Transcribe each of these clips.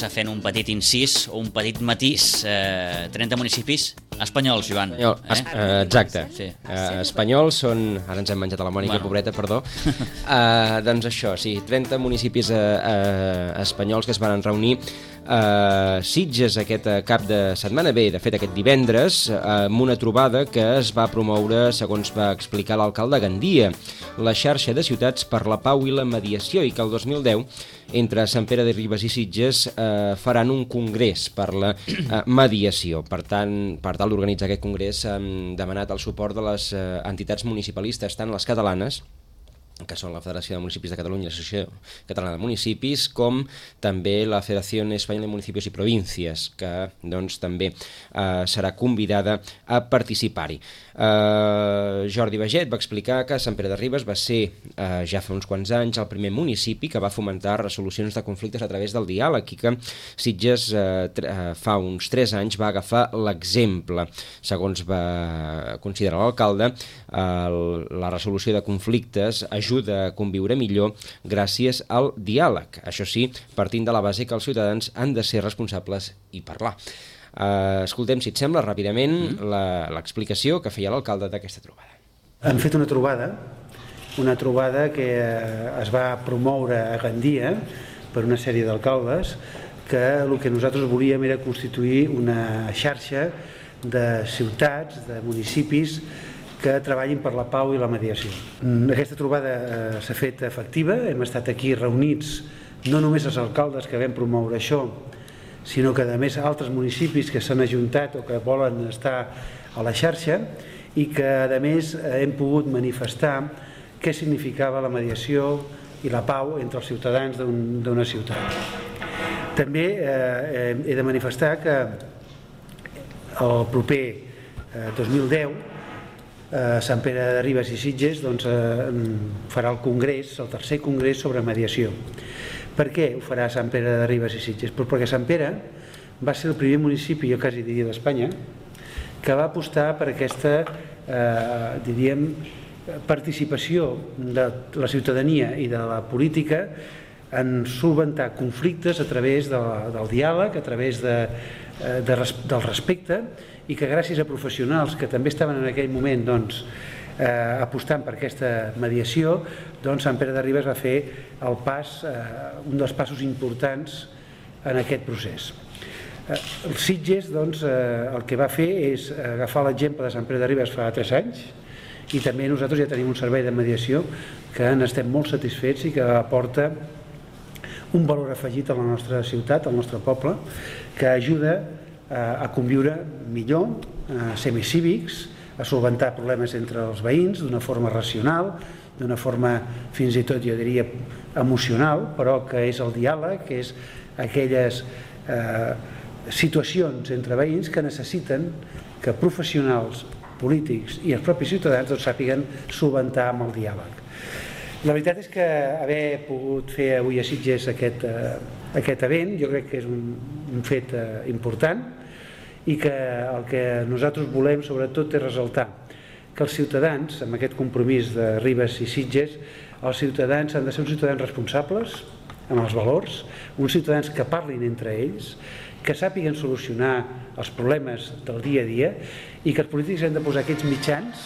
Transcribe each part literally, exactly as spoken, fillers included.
començar fent un petit incís o un petit matís. Eh, trenta municipis espanyols, Joan. Espanyol, eh? es, uh, exacte. Sí. Uh, espanyols són... Ara ens hem menjat a la Mònica, Bueno. pobreta, perdó. Uh, doncs això, sí, trenta municipis uh, uh, espanyols que es van reunir a uh, Sitges aquest uh, cap de setmana, bé, de fet aquest divendres, uh, amb una trobada que es va promoure, segons va explicar l'alcalde Gandia, la xarxa de ciutats per la pau i la mediació, i que el dos mil deu entre Sant Pere de Ribes i Sitges eh, faran un congrés per la eh, mediació. Per tant, per tal d'organitzar aquest congrés han demanat el suport de les eh, entitats municipalistes, tant les catalanes, que són la Federació de Municipis de Catalunya i l'Associació Catalana de Municipis, com també la Federació Espanyola de Municipios i Províncies, que doncs, també eh, serà convidada a participar-hi. Eh, Jordi Baget va explicar que Sant Pere de Ribes va ser, eh, ja fa uns quants anys, el primer municipi que va fomentar resolucions de conflictes a través del diàleg i que Sitges eh, eh, fa uns tres anys va agafar l'exemple. Segons va considerar l'alcalde, eh, la resolució de conflictes ajuda a conviure millor gràcies al diàleg. Això sí, partint de la base que els ciutadans han de ser responsables i parlar. Uh, escoltem, si et sembla, ràpidament mm. l'explicació que feia l'alcalde d'aquesta trobada. Hem fet una trobada, una trobada que es va promoure a Gandia per una sèrie d'alcaldes, que el que nosaltres volíem era constituir una xarxa de ciutats, de municipis, que treballin per la pau i la mediació. Aquesta trobada eh, s'ha fet efectiva, hem estat aquí reunits no només els alcaldes que vam promoure això, sinó que a més altres municipis que s'han ajuntat o que volen estar a la xarxa i que a més hem pogut manifestar què significava la mediació i la pau entre els ciutadans d'una ciutat. També eh, he de manifestar que el proper eh, dos mil deu Eh, Sant Pere de Ribes i Sitges doncs, eh, farà el congrés, el tercer congrés sobre mediació. Per què ho farà Sant Pere de Ribes i Sitges? Pues perquè Sant Pere va ser el primer municipi, jo quasi diria d'Espanya, que va apostar per aquesta eh, diríem, participació de la ciutadania i de la política en solventar conflictes a través de la, del diàleg, a través de, de, del respecte, i que gràcies a professionals que també estaven en aquell moment doncs, eh, apostant per aquesta mediació, doncs Sant Pere de Ribes va fer el pas, eh, un dels passos importants en aquest procés. Eh, el Sitges doncs, eh, el que va fer és agafar l'exemple de Sant Pere de Ribes fa tres anys, i també nosaltres ja tenim un servei de mediació que n'estem molt satisfets i que aporta un valor afegit a la nostra ciutat, al nostre poble, que ajuda a conviure millor, a ser més cívics, a solventar problemes entre els veïns d'una forma racional, d'una forma fins i tot, jo diria, emocional, però que és el diàleg, que és aquelles eh, situacions entre veïns que necessiten que professionals, polítics i els propis ciutadans doncs, sàpiguen solventar amb el diàleg. La veritat és que haver pogut fer avui a Sitges aquest, eh, aquest event jo crec que és un, un fet eh, important, i que el que nosaltres volem sobretot és ressaltar que els ciutadans, amb aquest compromís de Ribes i Sitges, els ciutadans han de ser uns ciutadans responsables amb els valors, uns ciutadans que parlin entre ells, que sàpiguen solucionar els problemes del dia a dia i que els polítics han de posar aquests mitjans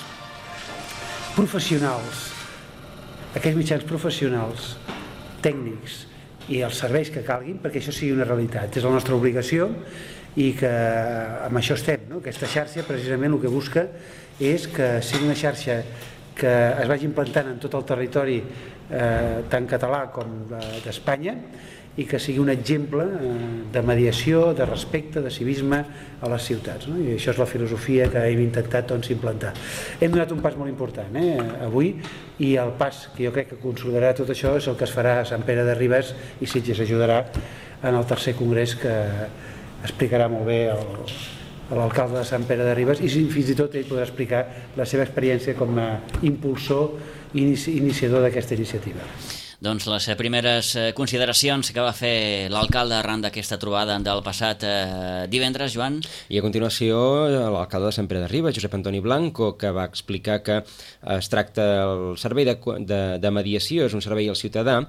professionals, aquells mitjans professionals, tècnics i els serveis que calguin perquè això sigui una realitat. És la nostra obligació i que amb això estem, no? Aquesta xarxa precisament el que busca és que sigui una xarxa que es vagi implantant en tot el territori eh, tant català com d'Espanya i que sigui un exemple eh, de mediació, de respecte, de civisme a les ciutats, no? I això és la filosofia que hem intentat doncs, implantar. Hem donat un pas molt important eh, avui i el pas que jo crec que consolidarà tot això és el que es farà a Sant Pere de Ribes i Sitges ajudarà en el tercer congrés que explicarà molt bé l'alcalde de Sant Pere de Ribes i fins i tot ell podrà explicar la seva experiència com a impulsor i iniciador d'aquesta iniciativa. Doncs les primeres consideracions que va fer l'alcalde arran d'aquesta trobada del passat eh, divendres, Joan. I a continuació l'alcalde de Sant Pere de Ribes, Josep Antoni Blanco, que va explicar que es tracta el servei de, de, de mediació, és un servei al ciutadà,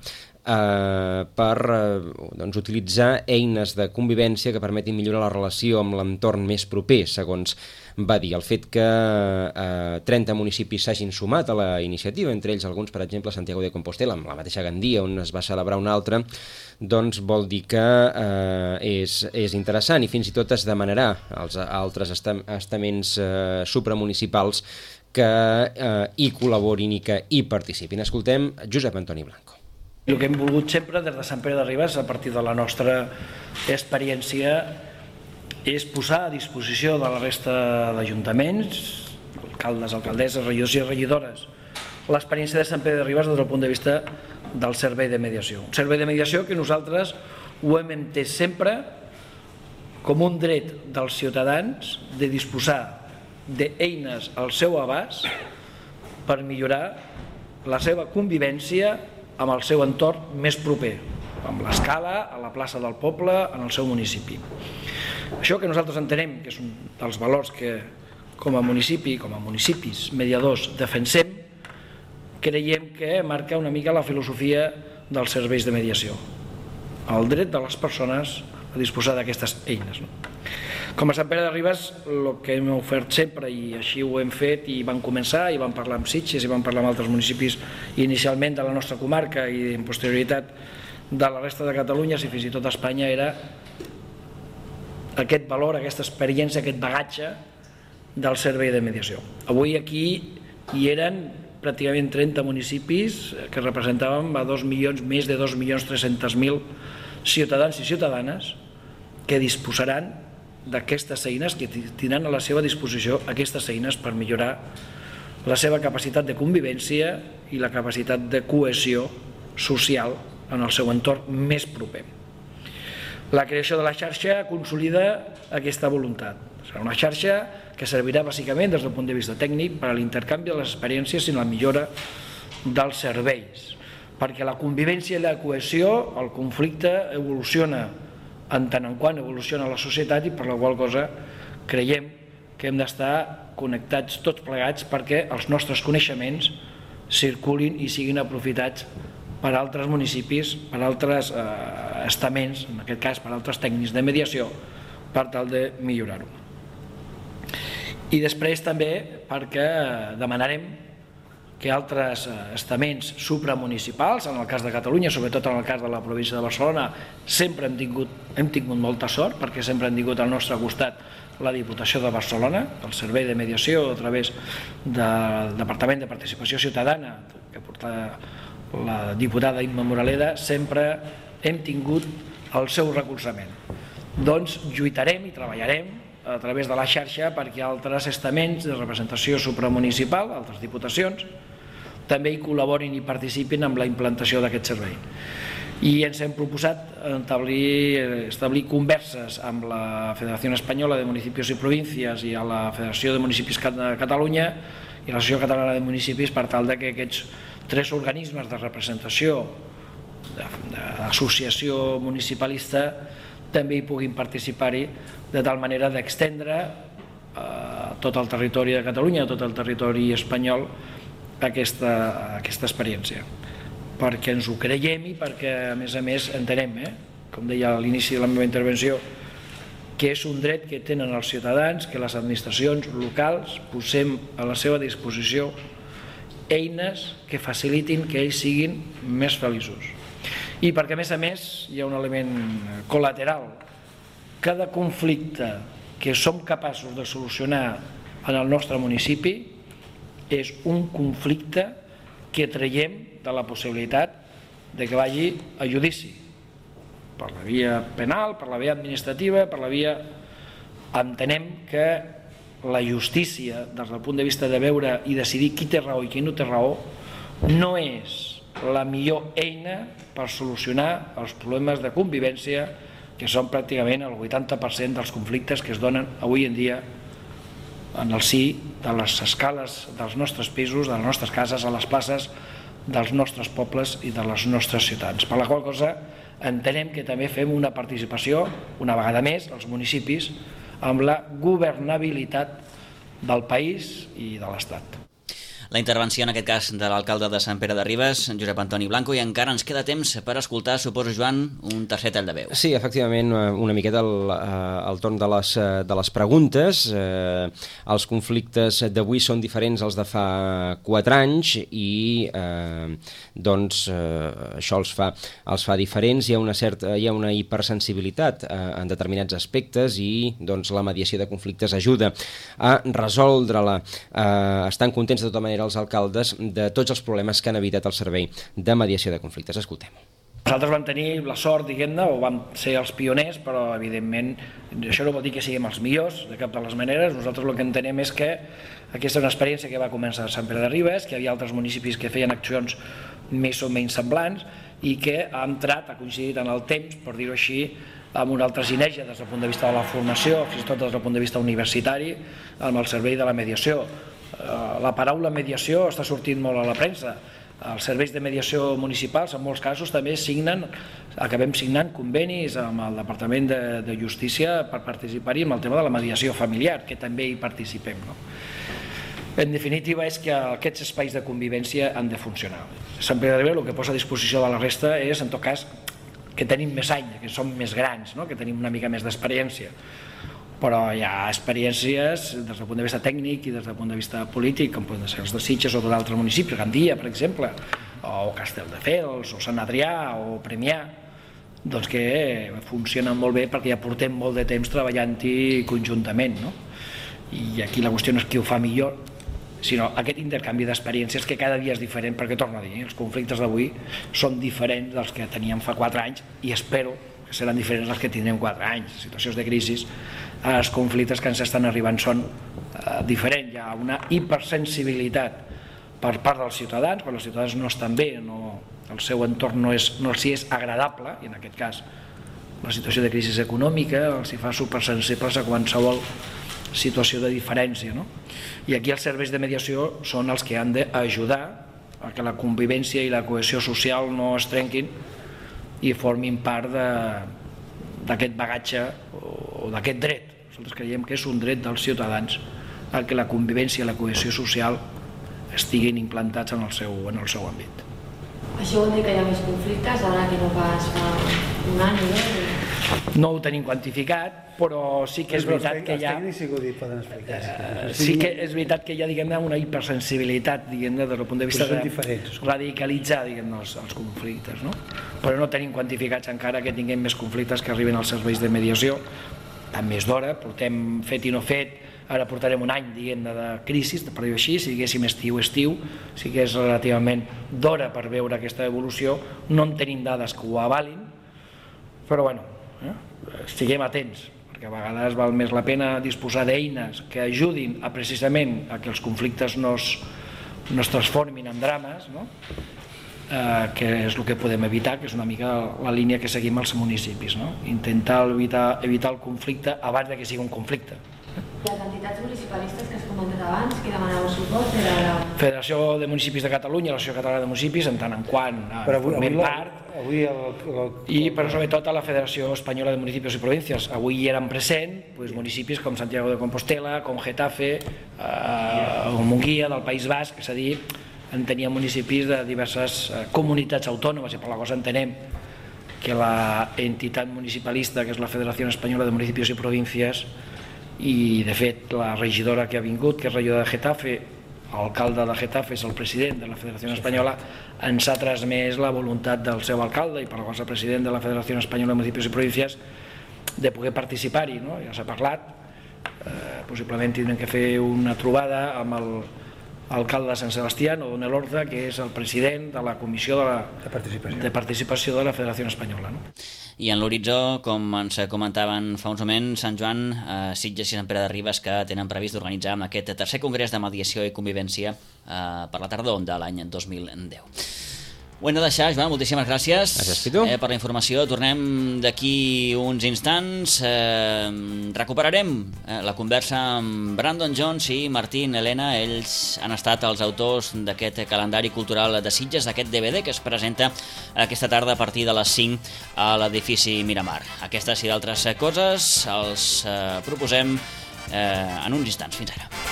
eh, per eh, doncs, utilitzar eines de convivència que permetin millorar la relació amb l'entorn més proper, segons va dir. El fet que eh, trenta municipis s'hagin sumat a la iniciativa, entre ells alguns, per exemple, Santiago de Compostela, amb la mateixa Gandia, on es va celebrar una altra, doncs vol dir que eh, és, és interessant i fins i tot es demanarà als altres estaments eh, supramunicipals que eh, hi col·laborin i que hi participin. Escoltem Josep Antoni Blanco. El que hem volgut sempre des de Sant Pere de Ribes, a partir de la nostra experiència, és posar a disposició de la resta d'ajuntaments, alcaldes, alcaldesses, regidors i regidores, l'experiència de Sant Pere de Ribes des del punt de vista del servei de mediació. Un servei de mediació que nosaltres ho hem entès sempre com un dret dels ciutadans de disposar d'eines al seu abast per millorar la seva convivència amb el seu entorn més proper, amb l'escala, a la plaça del poble, en el seu municipi. Això que nosaltres entenem que és un dels valors que com a municipi, com a municipis mediadors defensem, creiem que marca una mica la filosofia dels serveis de mediació, el dret de les persones a disposar d'aquestes eines. Com a Sant Pere de Ribes, el que hem ofert sempre, i així ho hem fet, i vam començar, i vam parlar amb Sitges, i vam parlar amb altres municipis inicialment de la nostra comarca i en posterioritat de la resta de Catalunya, si fins i tot Espanya, era aquest valor, aquesta experiència, aquest bagatge del servei de mediació. Avui aquí hi eren pràcticament trenta municipis que representàvem a dos milions, més de dos milions tres-cents mil ciutadans i ciutadanes que disposaran d'aquestes eines, que tindran a la seva disposició aquestes eines per millorar la seva capacitat de convivència i la capacitat de cohesió social en el seu entorn més proper. La creació de la xarxa consolida aquesta voluntat. Serà una xarxa que servirà bàsicament des del punt de vista tècnic per a l'intercanvi de les experiències i la millora dels serveis, perquè la convivència i la cohesió, el conflicte evoluciona en tant en quant evoluciona la societat, i per la qual cosa creiem que hem d'estar connectats tots plegats perquè els nostres coneixements circulin i siguin aprofitats per altres municipis, per altres eh, estaments, en aquest cas per altres tècnics de mediació, per tal de millorar-ho. I després també perquè demanarem que altres estaments supramunicipals, en el cas de Catalunya, sobretot en el cas de la província de Barcelona, sempre hem tingut, hem tingut molta sort, perquè sempre hem tingut al nostre costat la Diputació de Barcelona, el servei de mediació a través del Departament de Participació Ciutadana, que porta la diputada Imma Moraleda, sempre hem tingut el seu recolzament. Doncs lluitarem i treballarem a través de la xarxa perquè altres estaments de representació supramunicipal, altres diputacions, també hi col·laborin i participin amb la implantació d'aquest servei. I ens hem proposat establir, establir converses amb la Federació Espanyola de Municipis i Províncies i a la Federació de Municipis de Catalunya i l'Associació Catalana de Municipis per tal que aquests tres organismes de representació d'associació municipalista també hi puguin participar-hi, de tal manera d'extendre a tot el territori de Catalunya, a tot el territori espanyol, aquesta, aquesta experiència. Perquè ens ho creiem i perquè, a més a més, entenem, eh, com deia a l'inici de la meva intervenció, que és un dret que tenen els ciutadans, que les administracions locals posem a la seva disposició eines que facilitin que ells siguin més feliços. I perquè, a més a més, hi ha un element col·lateral. Cada conflicte que som capaços de solucionar en el nostre municipi és un conflicte que traiem de la possibilitat de que vagi a judici, per la via penal, per la via administrativa, per la via... Entenem que la justícia, des del punt de vista de veure i decidir qui té raó i qui no té raó, no és la millor eina per solucionar els problemes de convivència, que són pràcticament el vuitanta per cent dels conflictes que es donen avui en dia en el si de les escales dels nostres pisos, de les nostres cases, a les places dels nostres pobles i de les nostres ciutats. Per la qual cosa entenem que també fem una participació, una vegada més, als municipis, amb la governabilitat del país i de l'Estat. la intervenció, en aquest cas, de l'alcalde de Sant Pere de Ribes, Josep Antoni Blanco, i encara ens queda temps per escoltar, suposo, Joan, un tercer tall de veu. Sí, efectivament, una miqueta al, al torn de les, de les preguntes. Eh, els conflictes d'avui són diferents als de fa quatre anys i eh, doncs eh, això els fa, els fa diferents. Hi ha una certa, hi ha una hipersensibilitat eh, en determinats aspectes i doncs la mediació de conflictes ajuda a resoldre-la. Eh, estan contents de tota manera els alcaldes de tots els problemes que han evitat el servei de mediació de conflictes. Escoltem-ho. Nosaltres vam tenir la sort, diguem-ne, o vam ser els pioners, però evidentment això no vol dir que siguem els millors, de cap de les maneres. Nosaltres el que entenem és que aquesta és una experiència que va començar a Sant Pere de Ribes, que hi havia altres municipis que feien accions més o menys semblants i que ha entrat, ha coincidit en el temps, per dir-ho així, amb una altra sinergia des del punt de vista de la formació, fins i tot des del punt de vista universitari, amb el servei de la mediació. La paraula mediació està sortint molt a la premsa. Els serveis de mediació municipals, en molts casos, també signen, acabem signant convenis amb el Departament de, de Justícia per participar-hi en el tema de la mediació familiar, que també hi participem. No? En definitiva, és que aquests espais de convivència han de funcionar. Sant Pere de Ribes el que posa a disposició de la resta és, en tot cas, que tenim més anys, que som més grans, no? Que tenim una mica més d'experiència. Però hi ha experiències des del punt de vista tècnic i des del punt de vista polític, com poden ser els de Sitges o d'altres municipis, Gandia, per exemple, o Castelldefels, o Sant Adrià, o Premià, doncs que funcionen molt bé perquè ja portem molt de temps treballant-hi conjuntament, no? I aquí la qüestió no és qui ho fa millor, sinó aquest intercanvi d'experiències que cada dia és diferent, perquè torno a dir, els conflictes d'avui són diferents dels que teníem fa quatre anys i espero que seran diferents dels que tindrem quatre anys. En situacions de crisi, els conflictes que ens estan arribant són eh, diferents. Hi ha una hipersensibilitat per part dels ciutadans, quan els ciutadans no estan bé, no, el seu entorn no, és, no els és agradable, i en aquest cas la situació de crisi econòmica els hi fa supersensibles a qualsevol situació de diferència, no? I aquí els serveis de mediació són els que han d'ajudar a que la convivència i la cohesió social no es trenquin i formin part d'aquest bagatge o d'aquest dret. Nosaltres creiem que és un dret dels ciutadans a que la convivència i la cohesió social estiguin implantats en el seu, en el seu àmbit. Això vol dir que hi ha més conflictes ara que no pas fa un any, no? No ho tenim quantificat, però sí que és veritat que hi ha... Els tècnics sí que ho poden explicar. Sí que és veritat que hi ha, diguem-ne, una hipersensibilitat, diguem-ne, des del punt de vista de radicalitzar, diguem-ne, els, els conflictes, no? Però no tenim quantificats encara que tinguem més conflictes que arriben als serveis de mediació, tant més d'hora, portem fet i no fet, ara portarem un any, diguem-ne, de crisi, per dir-ho així, si diguéssim estiu, estiu, sí que és relativament d'hora per veure aquesta evolució, no en tenim dades que ho avalin, però bueno, eh? estiguem atents, perquè a vegades val més la pena disposar d'eines que ajudin a precisament a que els conflictes no es, no es transformin en drames, no? eh, que és el que podem evitar, que és una mica la línia que seguim als municipis, no? Intentar evitar, evitar el conflicte abans de que sigui un conflicte. Les entitats municipalistes que has comentat abans, que demanàveu suport, era la... Federació de Municipis de Catalunya, l'Associació Catalana de Municipis, en tant en quant Però avui, formem avui, part, avui el, el, el, i però sobretot a la Federació Espanyola de Municipis i Províncies. Avui hi eren present pues, municipis com Santiago de Compostela, com Getafe, eh, o Munguia, del País Basc, és a dir, en tenia municipis de diverses eh, comunitats autònomes, i per la cosa entenem que la entitat municipalista, que és la Federació Espanyola de Municipis i Províncies, i de fet la regidora que ha vingut, que és regidora de Getafe, l'alcalde de Getafe és el president de la Federació Espanyola, ens ha transmès la voluntat del seu alcalde i per la cosa president de la Federació Espanyola de Municipis i Províncies de poder participar-hi, no? Ja s'ha parlat, eh, possiblement tindrem que fer una trobada amb el alcalde de Sant Sebastià, o Donel Horta, que és el president de la Comissió de, la, de, participació. de Participació de la Federació Espanyola, no? I en l'horitzó, com ens comentaven fa uns moments, Sant Joan, eh, Sitges i Sant Pere de Ribes, que tenen previst d'organitzar aquest tercer congrés de mediació i convivència eh, per la tardor de l'any dos mil deu. Ho hem de deixar, Joan, moltíssimes gràcies, gràcies Pitu. Eh, per la informació. Tornem d'aquí uns instants. Eh, recuperarem eh, la conversa amb Brandon Jones i Martín Elena. Ells han estat els autors d'aquest calendari cultural de Sitges, d'aquest D V D que es presenta aquesta tarda a partir de les cinc a l'edifici Miramar. Aquestes i d'altres coses els eh, proposem eh, en uns instants. Fins ara.